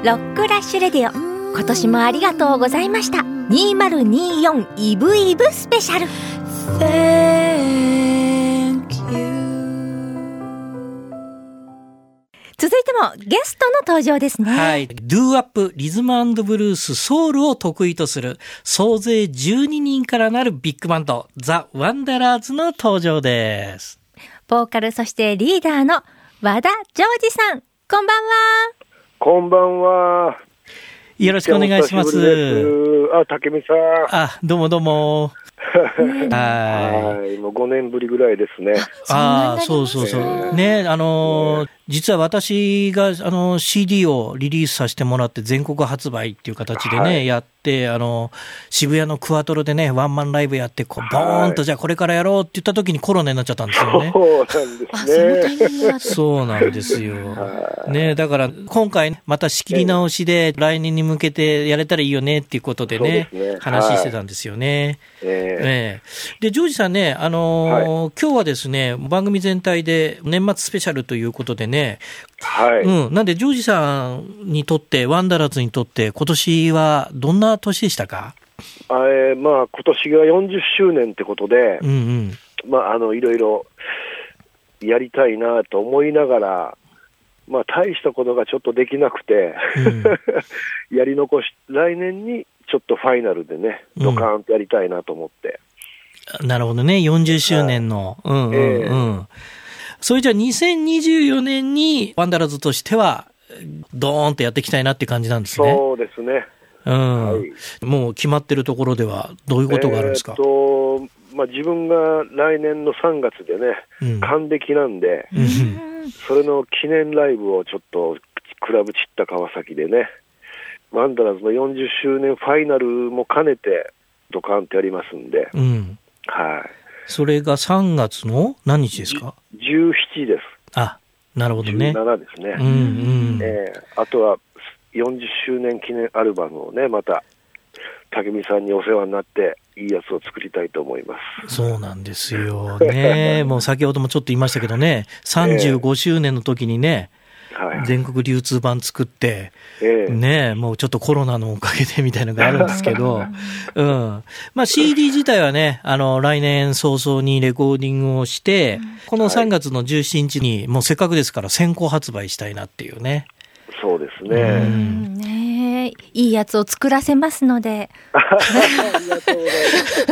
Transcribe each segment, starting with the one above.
ロックラッシュレディオ、今年もありがとうございました。2024イブイブスペシャル。 Thank you。 続いてもゲストの登場ですね。 はい。ドゥーアップ、リズム&ブルース、ソウルを得意とする総勢12人からなるビッグバンド、ザ・ワンダラーズの登場です。 ボーカル、そしてリーダーの和田ジョージさん、こんばんは。 こんばんは。 よろしくお願いします。 竹見さん。 どうもどうも。 はい。もう5年ぶりぐらいですね。 そうそうそう。ね、実は私がCD をリリースさせてもらって全国発売っていう形でね、やって、渋谷のクワトロでね、ワンマンライブやって、ボーンとじゃあこれからやろうって言った時にコロナになっちゃったんですよね。 そうなんですね。 そうなんですよ。ね、だから今回また仕切り直しで来年に向けてやれたらいいよねっていうことでね、話してたんですよね。で、ジョージさんね、今日はですね、番組全体で年末スペシャルということでね、なんでジョージさんにとって、ワンダラーズにとって今年はどんな年でしたか？ 今年が40周年ってことで、いろいろやりたいなと思いながら、大したことがちょっとできなくて、やり残し、来年にちょっとファイナルでね、ドカーンとやりたいなと思って。 なるほどね、40周年の。それじゃあ2024年にワンダラーズとしてはドーンとやっていきたいなっていう感じなんですね。 そうですね。 もう決まってるところではどういうことがあるんですか？ 自分が来年の3月でね、還暦なんで、それの記念ライブをちょっとクラブチッタ川崎でね、ワンダラーズの40周年ファイナルも兼ねてドカンとやりますんで、 それが3月の何日ですか ？17です。 なるほどね。 17ですね。あとは40周年記念アルバムをね、また竹見さんにお世話になっていいやつを作りたいと思います。 そうなんですよね。もう先ほどもちょっと言いましたけどね、35周年の時にね、全国流通版作って、もうちょっとコロナのおかげでみたいなのがあるんですけど、CD 自体はね、来年早々にレコーディングをして、この3月の17日にもうせっかくですから先行発売したいなっていうね。 そうですね。 いいやつを作らせますのでありがとうござい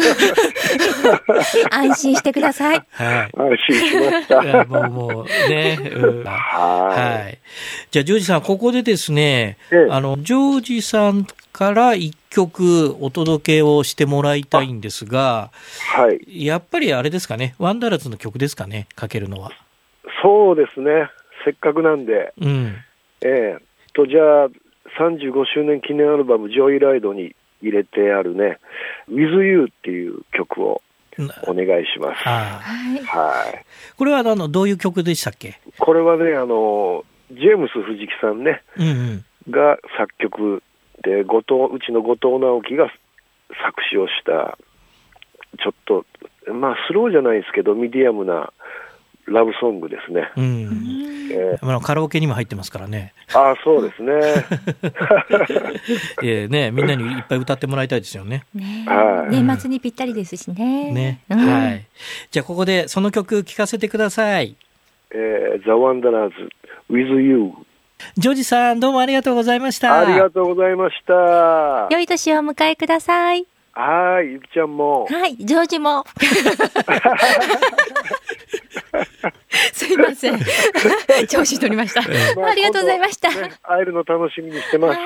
ます安心してください。 安心しました。 もうね、じゃあジョージさん、ここでですね、ジョージさんから一曲お届けをしてもらいたいんですが、やっぱりあれですかね、ワンダラーズの曲ですかね、かけるのは。 そうですね、せっかくなんで、じゃあ35周年記念アルバムジョイライドに入れてあるね With You っていう曲をお願いします。 これはどういう曲でしたっけ？ これはね、ジェームス藤木さんね、が作曲で、うちの後藤直樹が作詞をしたちょっとスローじゃないですけどミディアムなラブソングですね。 カラオケにも入ってますからね。 そうですね。みんなにいっぱい歌ってもらいたいですよね。 年末にぴったりですしね。 じゃあここでその曲聴かせてください。 The Wanderers with You。 ジョージさん、どうもありがとうございました。 ありがとうございました。 良い年をお迎えください。 ゆきちゃんも。 ジョージも。すいません。調子取りました。ありがとうございました。 会えるの楽しみにしてます。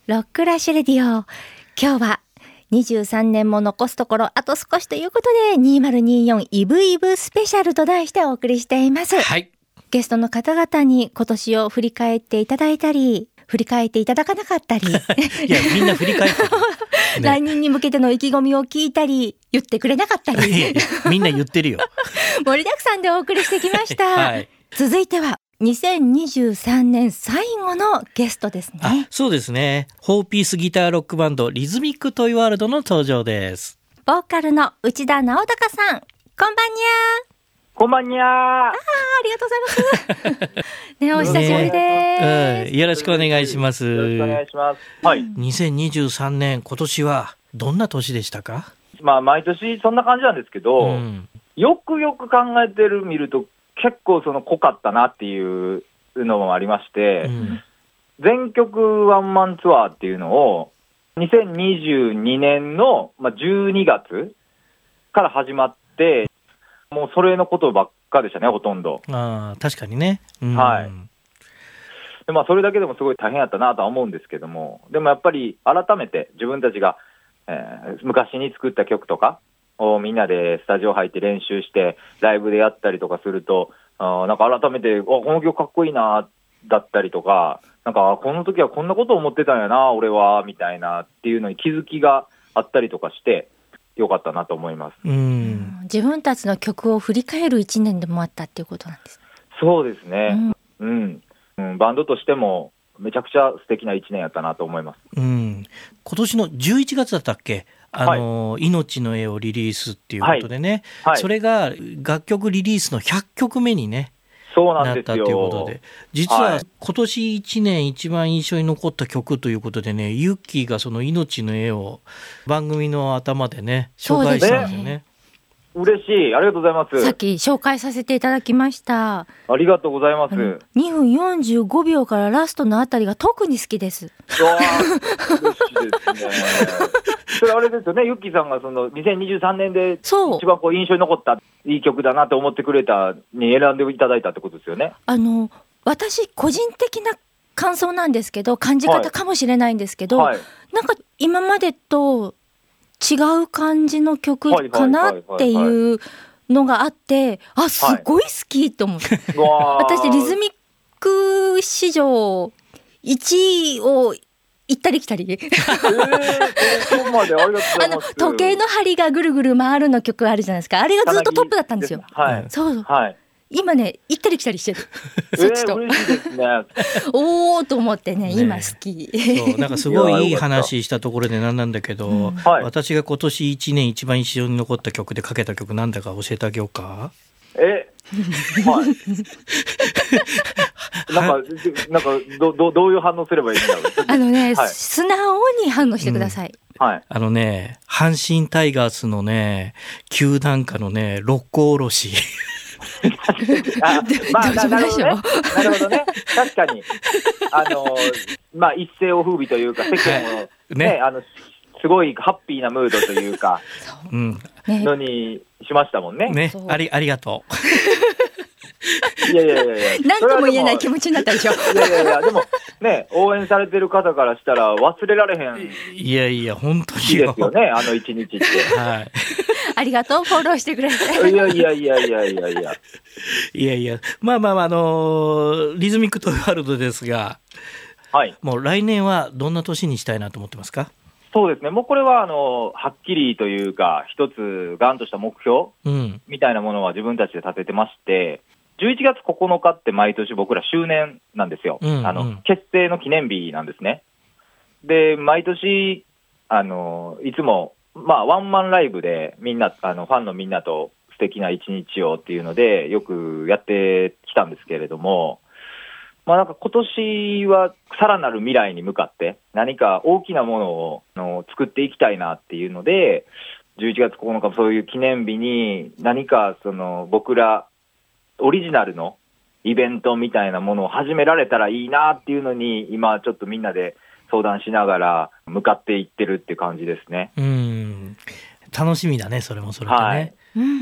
ロックラッシュレディオ。今日は23年も残すところあと少しということで、2024イブイブスペシャルと題してお送りしています。 はい。 ゲストの方々に今年を振り返っていただいたり、振り返っていただかなかったり。いや、 みんな振り返ってる、 ね。来年に向けての意気込みを聞いたり、言ってくれなかったり。 みんな言ってるよ。 盛りだくさんでお送りしてきました。はい、続いては、2023年最後のゲストですね。 そうですね。4ピースギターロックバンドリズミックトイワールドの登場です。 ボーカルの内田直隆さん、こんばんにゃー。 こんばんにゃー。 ありがとうございます。ね、お久しぶりです。 よろしくお願いします。 よろしくお願いします。はい。 2023年、今年はどんな年でしたか？ 毎年そんな感じなんですけど、よくよく考えてみると、結構濃かったなっていうのもありまして、全曲ワンマンツアーっていうのを、2022年の12月から始まって、もうそれのことばっかでしたね、ほとんど。 確かにね。 はい。でそれだけでもすごい大変やったなとは思うんですけども、でもやっぱり改めて自分たちが、昔に作った曲とかをみんなでスタジオ入って練習してライブでやったりとかすると、なんか改めてこの曲かっこいいなだったりとか、なんかこの時はこんなことを思ってたんやな俺はみたいなっていうのに気づきがあったりとかしてよかったなと思います。 自分たちの曲を振り返る1年でもあったっていうことなんです。 そうですね。バンドとしてもめちゃくちゃ素敵な1年やったなと思います。 今年の11月だったっけ？命の絵をリリースっていうことでね、それが楽曲リリースの100曲目にね、 そうなんですよ。 なったということで、実は今年1年一番印象に残った曲ということでね、ユッキーがその命の絵を番組の頭でね、紹介したんですよね。 嬉しい。ありがとうございます。 さっき紹介させていただきました。 ありがとうございます。2 分45秒からラストのあたりが特に好きです。 うわー、嬉しいですね。それあれですよね、ユッキーさんがその2023年で一番印象に残ったいい曲だなと思ってくれたに選んでいただいたってことですよね。 私個人的な感想なんですけど、感じ方かもしれないんですけど、なんか今までと違う感じの曲かなっていうのがあって、すごい好きと思って、私リズミック史上1位を行ったり来たり時計の針がぐるぐる回るの曲あるじゃないですか。あれがずっとトップだったんですよ。今ね、行ったり来たりしてる。そっちと。 嬉しいですね。 おーと思ってね、今好き。 そう、なんかすごいいい話したところでなんだけど、私が今年1年一番印象に残った曲でかけた曲なんだか教えてあげようか。 なんかどういう反応すればいいんだろう。 素直に反応してください。 阪神タイガースのね、球団歌のね、六甲おろし。 なるほどね。確かに一世を風靡というか、世間をね、すごいハッピーなムードというかのにしましたもんね。 ありがとう。 何とも言えない気持ちになったでしょ。 でもね、応援されてる方からしたら忘れられへん。 いや本当にいいですよね、一日って。 ありがとう、フォローしてくれて。 いやリズミックトイワールドですが、もう来年はどんな年にしたいなと思ってますか？ そうですね、もうこれははっきりというか、一つガンとした目標みたいなものは自分たちで立ててまして、11月9日って毎年僕ら周年なんですよ。結成の記念日なんですね。で、毎年いつもワンマンライブでみんなファンのみんなと素敵な一日をっていうのでよくやってきたんですけれども、なんか今年はさらなる未来に向かって何か大きなものを作っていきたいなっていうので、11月9日そういう記念日に何か僕らオリジナルのイベントみたいなものを始められたらいいなっていうのに、今ちょっとみんなで相談しながら向かっていってるって感じですね。 楽しみだね、それもそれでね。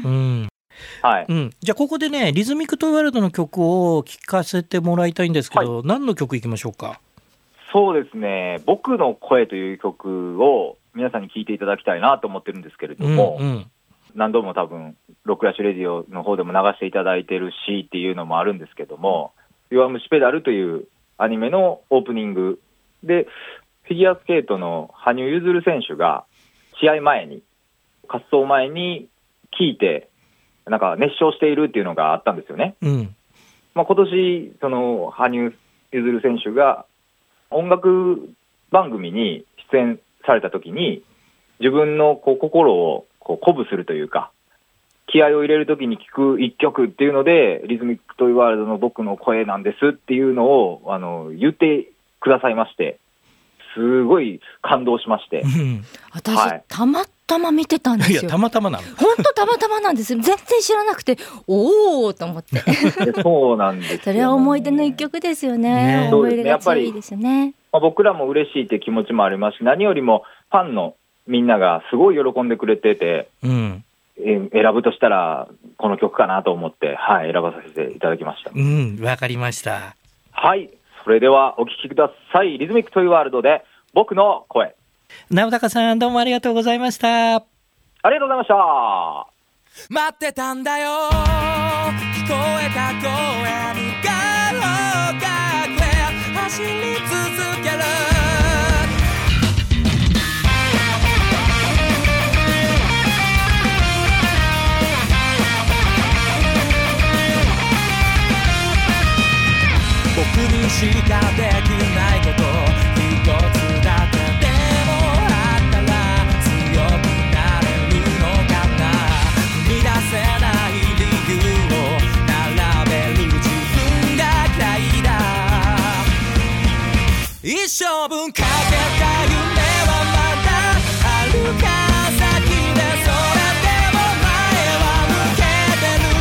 じゃあここでね、リズミックトイワールドの曲を聴かせてもらいたいんですけど、何の曲いきましょうか？ そうですね、僕の声という曲を皆さんに聴いていただきたいなと思ってるんですけれども、何度も多分ロックラッシュレディオの方でも流していただいてるしっていうのもあるんですけども、弱虫ペダルというアニメのオープニングで、フィギュアスケートの羽生結弦選手が試合前に、滑走前に聴いてなんか熱唱しているっていうのがあったんですよね。今年その羽生結弦選手が音楽番組に出演された時に、自分の心を鼓舞するというか、気合を入れるときに聴く一曲っていうので、リズミックトイワールドの僕の声なんですっていうのを言ってくださいまして、すごい感動しまして、 私、たまたま見てたんですよ。 いや、たまたまなの。 本当たまたまなんです。全然知らなくて、おーと思って。 そうなんですよね。 それは思い出の一曲ですよね。思い入れが強いですよね。 僕らも嬉しいって気持ちもありますし、何よりもファンのみんながすごい喜んでくれてて、選ぶとしたらこの曲かなと思って、選ばさせていただきました。 わかりました。 はい、それではお聴きください。リズミックトイワールドで僕の声。 直高さん、どうもありがとうございました。 ありがとうございました。 待ってたんだよ、聞こえた声に向かおうか、走り続ける。僕にしかできないこと一つだけでもあったら強くなれるのかな。踏み出せない理由を並べる自分が嫌いだ。一生分かけた夢はまだあるか。先でそれでも前は向けてる。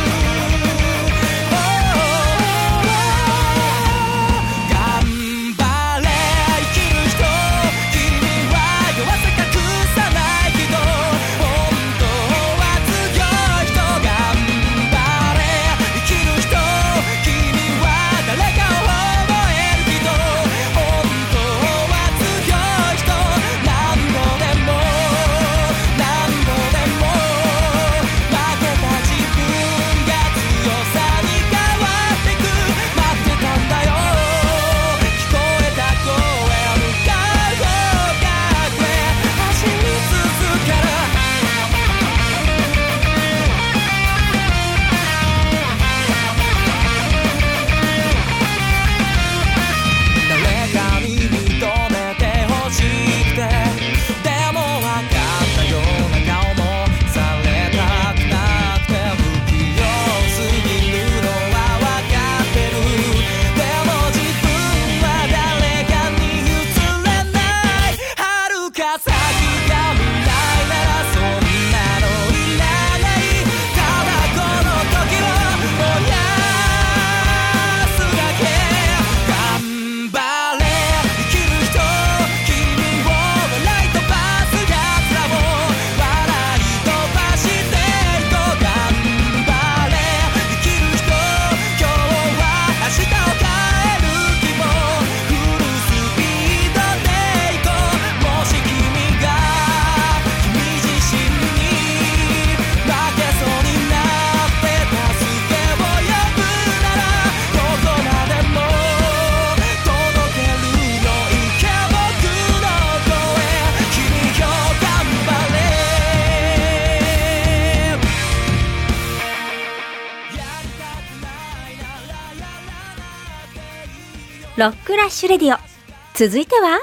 ロックラッシュレディオ、続いては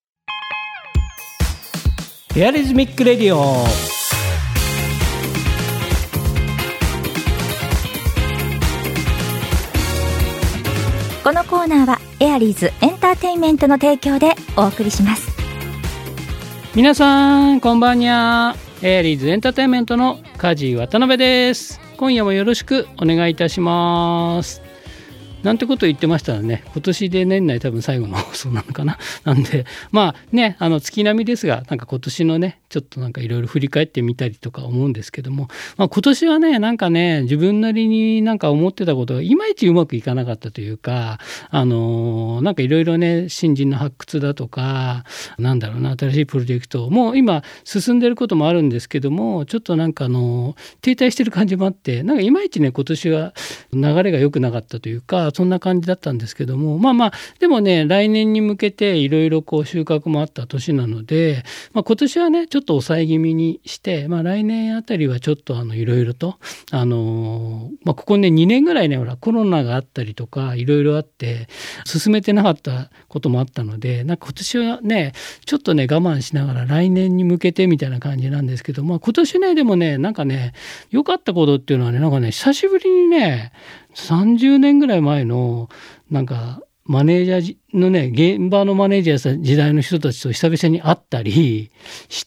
エアリズミックレディオ。 このコーナーはエアリーズエンターテインメントの提供でお送りします。 皆さんこんばんにゃ。エアリーズエンターテインメントの梶渡辺です。今夜もよろしくお願いいたします。なんてこと言ってましたらね、今年で年内多分最後の放送なのかな。なんでまあね、月並みですが、なんか今年のねちょっとなんかいろいろ振り返ってみたりとか思うんですけども、今年はねなんかね自分なりになんか思ってたことがいまいちうまくいかなかったというか、なんかいろいろね新人の発掘だとかなんだろうな、新しいプロジェクトもう今進んでることもあるんですけども、ちょっとなんか停滞してる感じもあって、なんかいまいちね今年は流れが良くなかったというか、そんな感じだったんですけども、でもね来年に向けていろいろこう収穫もあった年なので、今年はねちょっと抑え気味にして、来年あたりはちょっといろいろとここね2年ぐらいねコロナがあったりとかいろいろあって進めてなかったこともあったので、なんか今年はねちょっとね我慢しながら来年に向けてみたいな感じなんですけど、今年ねでもねなんかね良かったことっていうのはね、なんかね久しぶりにね30年ぐらい前のなんかマネージャーのね現場のマネージャーや時代の人たちと久々に会ったりして、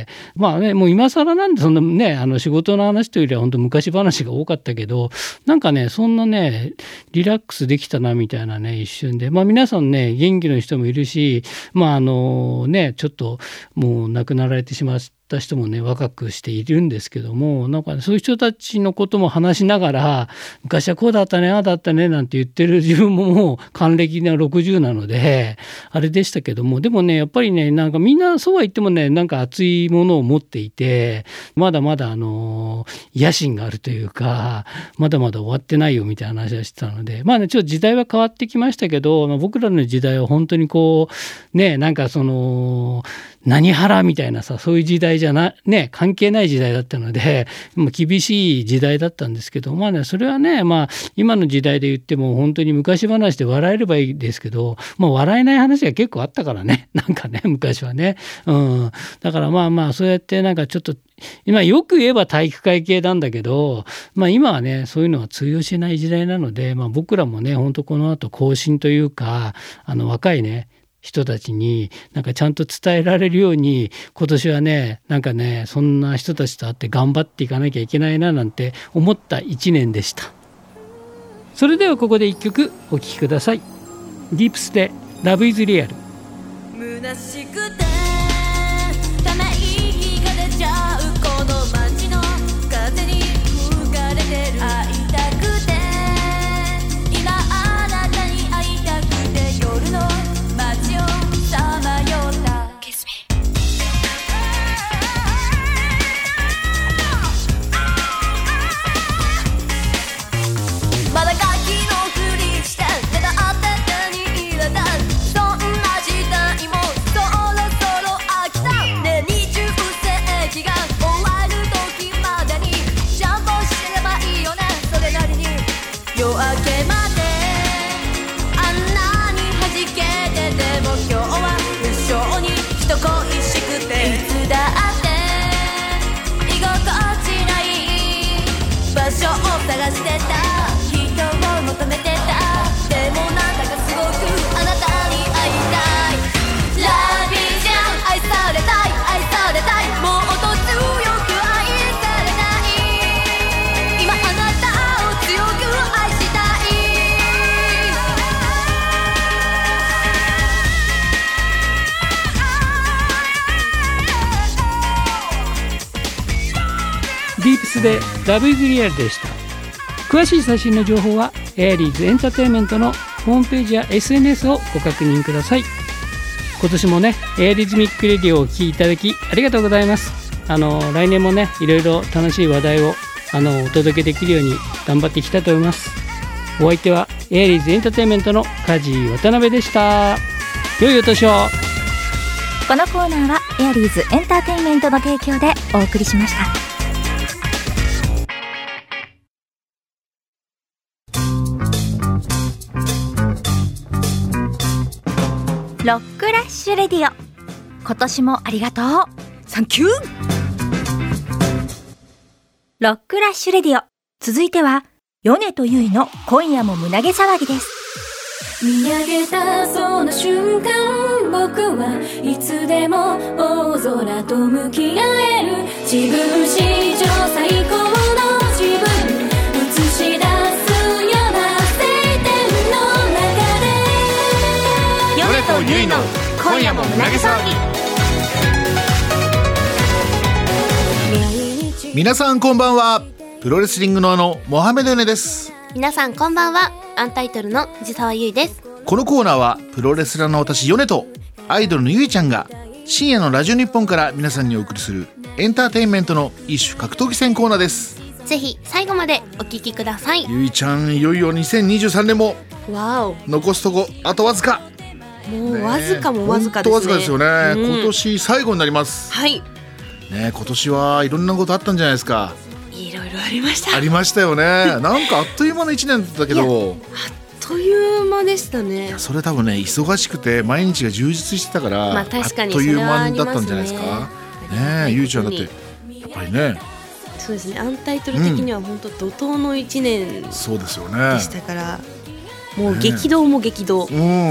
もう今更なんでそんなね仕事の話というよりは本当昔話が多かったけど、なんかねそんなねリラックスできたなみたいなね一瞬で、皆さんね元気の人もいるし、ちょっともう亡くなられてしまった人もね若くしているんですけども、なんかねそういう人たちのことも話しながら、昔はこうだったねああだったねなんて言ってる自分ももう還暦な60なのであれでしたけども、でもねやっぱりねなんかみんなそうは言ってもねなんか熱いものを持っていて、まだまだ野心があるというか、まだまだ終わってないよみたいな話をしてたので、ちょっと時代は変わってきましたけど、僕らの時代は本当にこうねなんか何腹みたいなさ、そういう時代じゃね関係ない時代だったので、厳しい時代だったんですけど、それはね今の時代で言っても本当に昔話で笑えればいいですけど、笑えない話が結構あったからね、なんかね昔はね、だからそうやってなんかちょっと今よく言えば体育会系なんだけど、今はねそういうのは通用しない時代なので、僕らもね本当この後更新というか若いね人たちになんかちゃんと伝えられるように、今年はねなんかねそんな人たちと会って頑張っていかなきゃいけないななんて思った1年でした。それではここで1曲お聴きください。ディープスで Love is Real。 虚しくてため息が出ちゃうこの街の風に吹かれてる、会いたくて今あなたに会いたくて夜の街をさまよった。 Kiss me。 まだガキのふりして出たって手に入れた、そんな時代もそろそろ飽きたね。20世紀が終わる時までにちゃんと知ればいいよね、それなりに夜明けまであんなに弾けてても今日は無性に人恋しくて、いつだって居心地ない場所を探してた、人を求めてた。でもなんだかすごくあなたに会いたい。ラビーじゃん、愛されたい愛されたい、もっと強く愛されたい、今あなたを強く愛したい。 ディープスで Love is Real でした。詳しい最新の情報はエアリーズエンターテインメントのホームページや SNS をご確認ください。今年もねエアリズミックレディオをお聴きいただきありがとうございます。来年もねいろいろ楽しい話題をお届けできるように頑張っていきたいと思います。お相手はエアリーズエンターテインメントの梶渡辺でした。良いお年を。 このコーナーはエアリーズエンターテインメントの提供でお送りしました。ロックラッシュレディオ、今年もありがとう、サンキュー。ロックラッシュレディオ、続いては米とゆいの今夜も胸毛騒ぎです。 見上げたその瞬間、僕はいつでも大空と向き合える、自分史上最高の自分映し出すような晴天の中で、 米とゆいの今夜も胸毛騒ぎ。 皆さんこんばんは。プロレスリングのモハメドヨネです。 皆さんこんばんは。アンタイトルの藤沢優衣です。 このコーナーはプロレスラーの私ヨネとアイドルのゆいちゃんが深夜のラジオ日本から皆さんにお送りするエンターテインメントの一種格闘技戦コーナーです。 ぜひ最後までお聞きください。 ゆいちゃん、いよいよ2023年もわお、 残すとこあとわずか。 もうわずかもわずかですね。 わずかですよね、今年最後になります。 はいね、今年はいろんなことあったんじゃないですか。 いろいろありました。 ありましたよねなんかあっという間の1年だったけどあっという間でしたね。 それ多分ね、忙しくて毎日が充実してたから、 まあ確かにあっという間それはありますねだったんじゃないですかね。ゆいちゃんだってやっぱりね、 そうですね、アンタイトル的には本当怒涛の1年でそうですよね。 したから、もう激動も激動、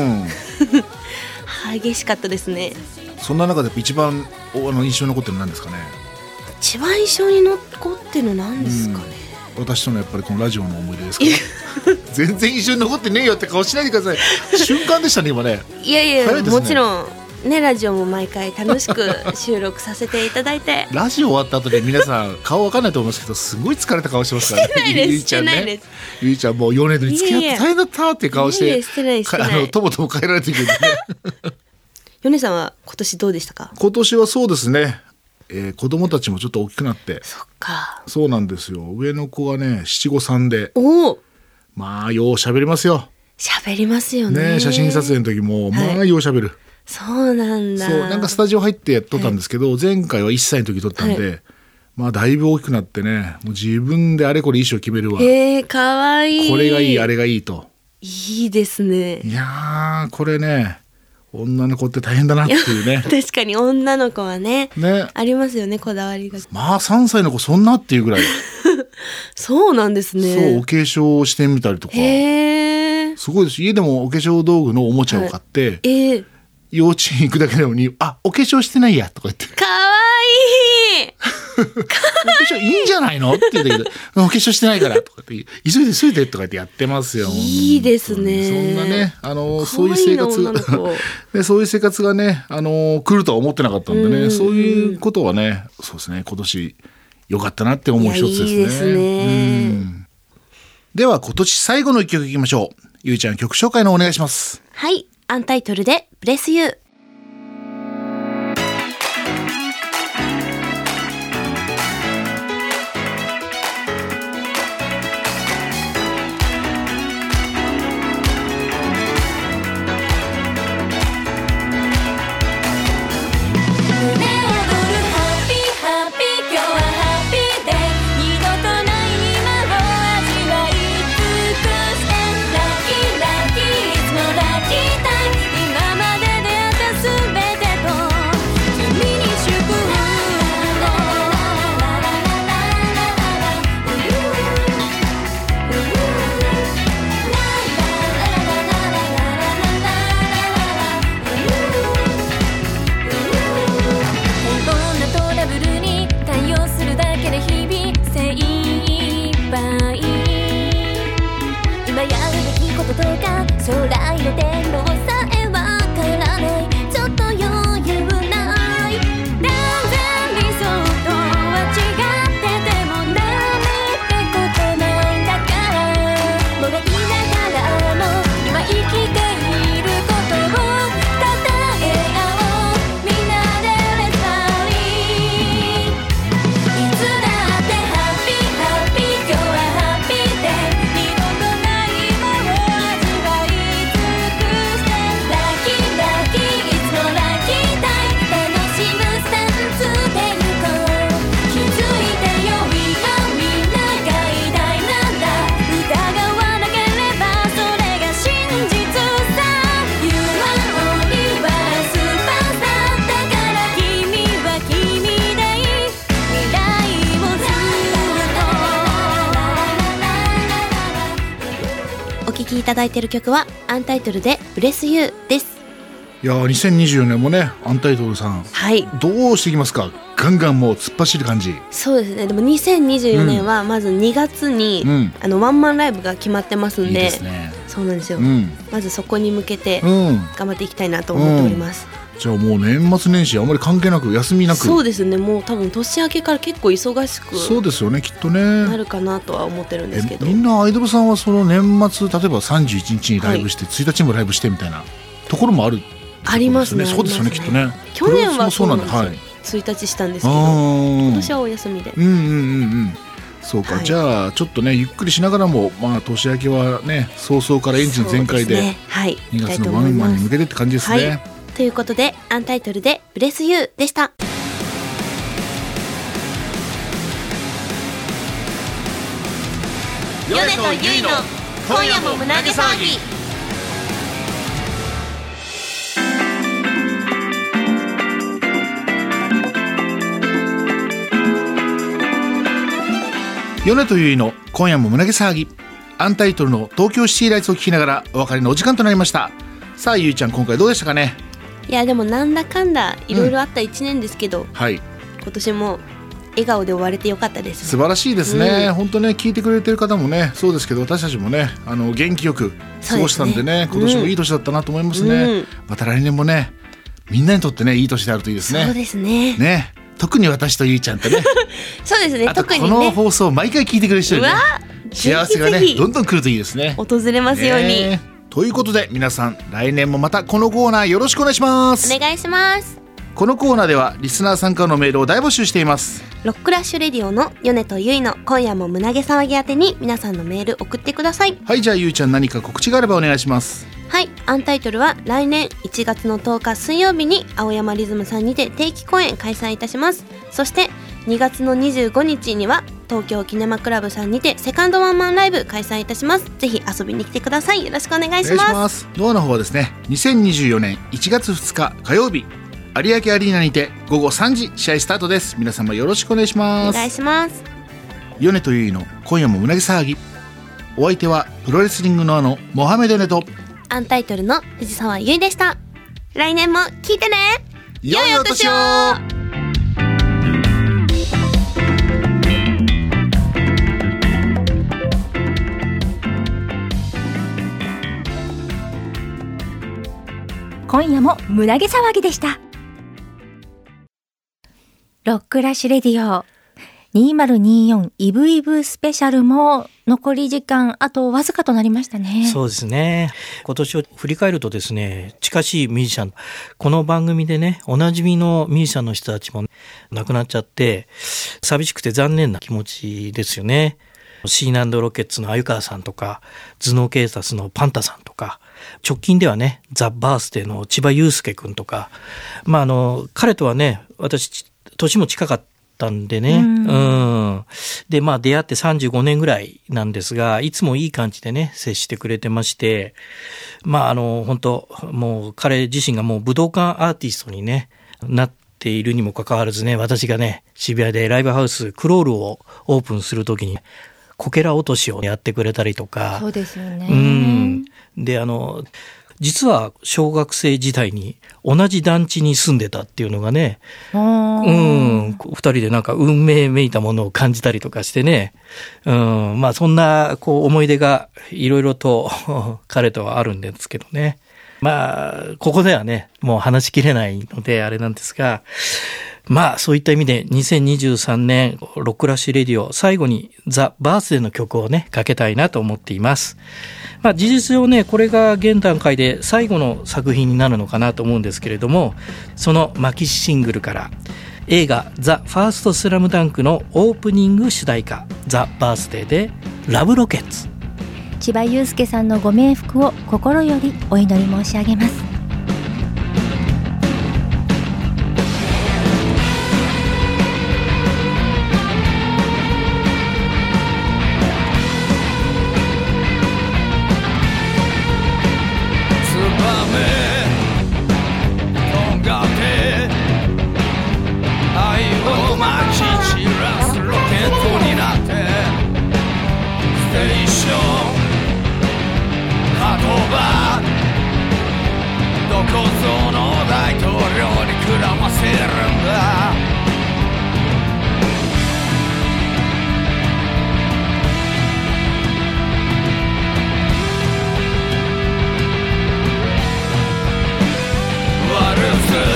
激しかったですね。 そんな中で一番印象に残ってるのは何ですかね。 一番印象に残ってるの何ですかね、 私とのやっぱりこのラジオの思い出ですから全然印象に残ってねえよって顔しないでください瞬間でしたね今ね。 いやいや、 早いですね。 もちろんね、ラジオも毎回楽しく収録させていただいてラジオ終わった後で皆さん顔わかんないと思いますけど、すごい疲れた顔してますからね。 してないですゆいちゃんしてないでね、ゆいちゃんもう4年に付き合って大変だったっていう顔して、 いやいやしてないしてないともとも帰られてるけどね米さんは今年どうでしたか。 今年はそうですね、子供たちもちょっと大きくなって。 そっか。 そうなんですよ。上の子がね七五三で、まあよう喋りますよ。 喋りますよね。 写真撮影の時も、まあよう喋る。 そうなんだ。 そう、なんかスタジオ入って撮ったんですけど、前回は1歳の時撮ったんで、まあだいぶ大きくなってね、もう自分であれこれ衣装決めるわ。 かわいい。 これがいいあれがいいと。 いいですね。 いやーこれね、女の子って大変だなっていうね確かに女の子はねありますよね、こだわりが。 まあ3歳の子そんなっていうぐらいそうなんですね。 そう、お化粧をしてみたりとか、すごいです。家でもお化粧道具のおもちゃを買って、幼稚園行くだけなのに、あ、お化粧してないやとか言って、 かわいいお化粧いいんじゃないのって言うんだけど、お化粧してないからとかって急いで急いでとか言ってやってますよ。 いいですね。 そんなね、そういう生活で、そういう生活がね、来るとは思ってなかったんでね、そういうことはね、そうですね、今年良かったなって思う一つですね。 いいですね。 では今年最後の一曲いきましょう。ゆいちゃん、曲紹介のお願いします。 はい、アンタイトルでブレスユー。 将来の電動さえわからない、ちょっと余裕ない、断然理想とは違っててもダメってことなんだから、もがきながらも今生きていることをたたえ合おう、みんなでレッツパーリー、いつだってハッピーハッピー、今日はハッピーで二度とないものいただいている曲はアンタイトルでブレスユーです。 いやー、2024年もね、アンタイトルさん、どうしていきますか。ガンガンもう突っ走る感じ。 そうですね。でも2024年はまず2月に、ワンマンライブが決まってますんで、 いいですね。 そうなんですよ、まずそこに向けて頑張っていきたいなと思っております。 じゃあもう年末年始あまり関係なく休みなく。 そうですね、もう多分年明けから結構忙しくそうですよね、きっとねなるかなとは思ってるんですけど。 みんなアイドルさんはその年末例えば31日にライブして、1日もライブしてみたいなところもある、 ありますね。 そうですよね、きっとね。 去年はそうなんですよ、 はい、 1日したんですけど今年はお休みで。 そうか、じゃあちょっとねゆっくりしながらも、年明けはね早々からエンジン全開で2月のワンマンに向けてって感じですね。 ということでアンタイトルでブレスユーでした。米とゆいの今夜も胸毛騒ぎ。 米とゆいの今夜も胸毛騒ぎ、アンタイトルの東京シティライツを聞きながらお別れのお時間となりました。さあゆいちゃん、今回どうでしたかね。 いやでもなんだかんだいろいろあった1年ですけど、今年も笑顔で終われてよかったです。 素晴らしいですね、本当ね、聞いてくれてる方もねそうですけど、私たちもね元気よく過ごしたんでね、今年もいい年だったなと思いますね。また来年もねみんなにとってねいい年であるといいですね。 そうですね。 特に私とゆいちゃんってねそうですね。 あとこの放送を毎回聞いてくれる人にね幸せがねどんどん来るといいですね。 訪れますように、 ということで皆さん来年もまたこのコーナーよろしくお願いします。 お願いします。 このコーナーではリスナーさんからのメールを大募集しています。 ロックラッシュレディオの米とゆいの今夜も胸毛騒ぎ宛てに皆さんのメール送ってください。 はい、じゃあゆいちゃん何か告知があればお願いします。 はい、アンタイトルは来年1月の10日水曜日に青山リズムさんにて定期公演開催いたします。そして2月の25日には東京キネマクラブさんにてセカンドワンマンライブ開催いたします。ぜひ遊びに来てください。よろしくお願いします。 ドアの方はですね2024年1月2日火曜日有明アリーナにて午後3時試合スタートです。皆様よろしくお願いします。 お願いします。 米とゆいの今夜も胸毛騒ぎ、お相手はプロレスリングのモハメドネとアンタイトルの藤沢ゆいでした。来年も聞いてね。 良いお年を。 今夜も胸毛騒ぎでした。ロックラッシュレディオ2024イブイブスペシャルも残り時間あとわずかとなりましたね。 そうですね。今年を振り返るとですね、近しいミュージシャン、この番組でねおなじみのミュージシャンの人たちも亡くなっちゃって寂しくて残念な気持ちですよね。シーナンドロケッツの鮎川さんとか、頭脳警察のパンタさんとか、直近ではねザ・バースデーの千葉雄介くんとか、彼とはね私年も近かったんでね、で出会って35年ぐらいなんですが、いつもいい感じでね接してくれてまして、本当もう彼自身がもう武道館アーティストにねなっているにもかかわらずね、私がね渋谷でライブハウスクロールをオープンするときにこけら落としをやってくれたりとか。 そうですよね。 で実は小学生時代に同じ団地に住んでたっていうのがね、二人でなんか運命めいたものを感じたりとかしてね、そんな思い出がいろいろと彼とはあるんですけどね。ここではねもう話しきれないのであれなんですが、そういった意味で2023年ロックラッシュレディオ最後にザ・バースデーの曲をねかけたいなと思っています。事実上ねこれが現段階で最後の作品になるのかなと思うんですけれども、そのマキシシングルから映画ザ・ファーストスラムダンクのオープニング主題歌ザ・バースデーでラブロケッツ。 千葉雄介さんのご冥福を心よりお祈り申し上げます。 悪す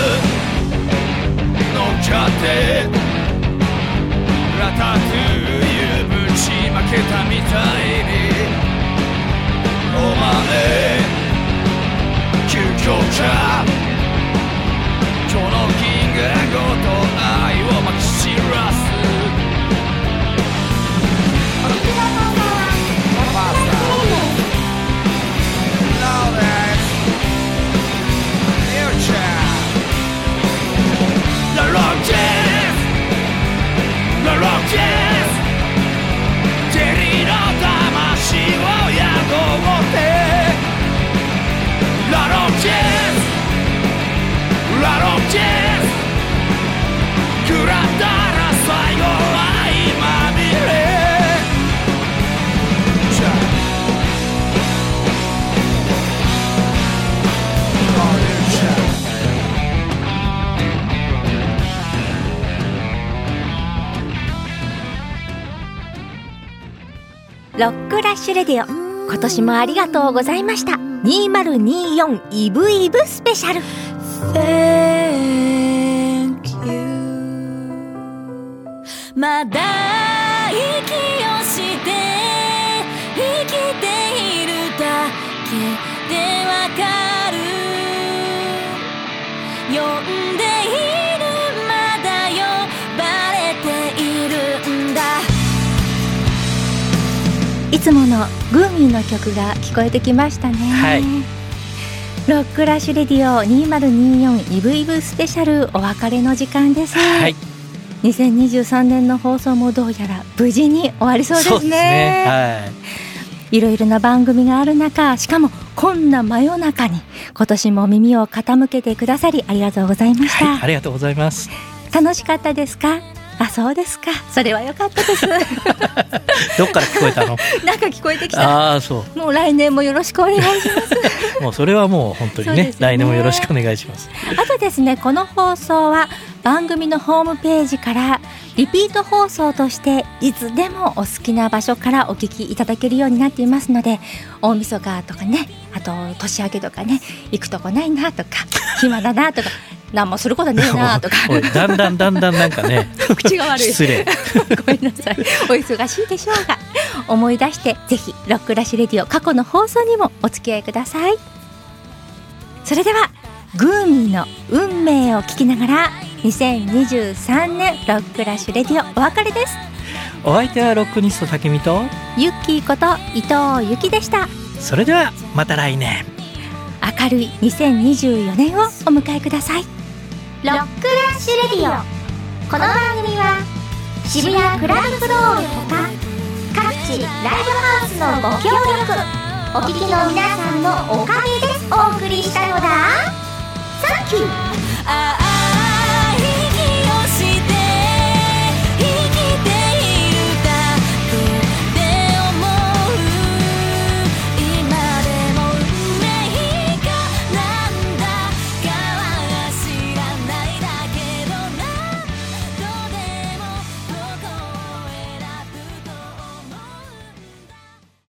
けたみたいにお前究極か今日の銀河ごと愛をまき散らすロックラッシュレディオ、今年もありがとうございました。2024イブイブスペシャル。 Thank you まだ息をして生きているだけでわかる呼んでいるまだ呼ばれているんだ。 いつものグーミーの曲が聞こえてきましたね。 はい、 ロックラッシュレディオ2024イブイブスペシャル、お別れの時間です。 はい、 2023年の放送もどうやら無事に終わりそうですね。 そうですね、はい、 いろいろな番組がある中、しかもこんな真夜中に今年も耳を傾けてくださりありがとうございました。 はい、ありがとうございます。 楽しかったですか？あ、そうですか。それは良かったです。 どっから聞こえたの？ なんか聞こえてきた。 あ、そう。 もう来年もよろしくお願いします。 もうそれはもう本当に ね、来年もよろしくお願いします。 あとですね、この放送は番組のホームページからリピート放送としていつでもお好きな場所からお聞きいただけるようになっていますので、大晦日とかね、あと年明けとかね、行くとこないなとか暇だなとか何もすることねえなとかだんだんなんかね口が悪い失礼ごめんなさい。お忙しいでしょうが思い出してぜひロックラッシュレディオ過去の放送にもお付き合いください。それではグーミーの運命を聞きながら2023年ロックラッシュレディオお別れです。 お相手はロックニストたけみとユッキーこと伊藤由紀でした。 それではまた来年、 明るい2024年をお迎えください。 ロックラッシュレディオ、この番組は渋谷クラブフロールほか各地ライブハウスのご協力、お聞きの皆さんのおかげでお送りしたのだ。サンキュー。